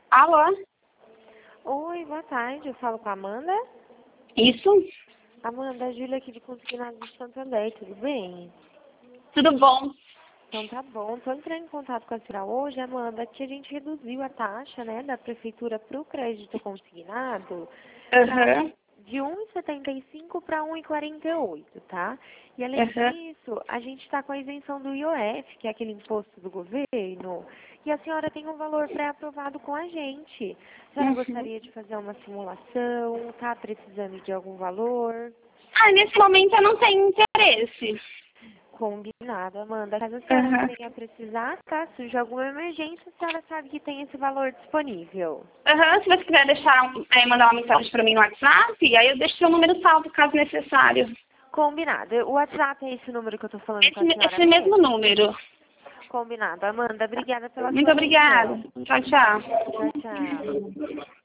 Alô? Oi, boa tarde. Eu falo com a Amanda. Isso? Amanda, a Júlia aqui de Consignados de Santander, tudo bem? Tudo bom? Então tá bom. Tô entrando em contato com a senhora hoje, Amanda, que a gente reduziu a taxa, né, da prefeitura para o crédito consignado Aham. de 1,75 para 1,48, tá? E além Aham. disso, a gente está com a isenção do IOF, que é aquele imposto do governo, e a senhora tem um valor pré-aprovado com a gente. A senhora Uhum. gostaria de fazer uma simulação? Tá precisando de algum valor? Nesse momento eu não tenho interesse. Combinado, Amanda. Caso a senhora Aham. venha precisar, tá? Surge alguma emergência, a senhora sabe que tem esse valor disponível. Aham, se você quiser deixar mandar uma mensagem para mim no WhatsApp, aí eu deixo seu número salvo caso necessário. Combinado. O WhatsApp é esse número que eu tô falando com a senhora Esse mesmo mesmo? número. Combinado. Amanda, obrigada pela Muito sua obrigada. atenção. Tchau, tchau. Tchau, tchau.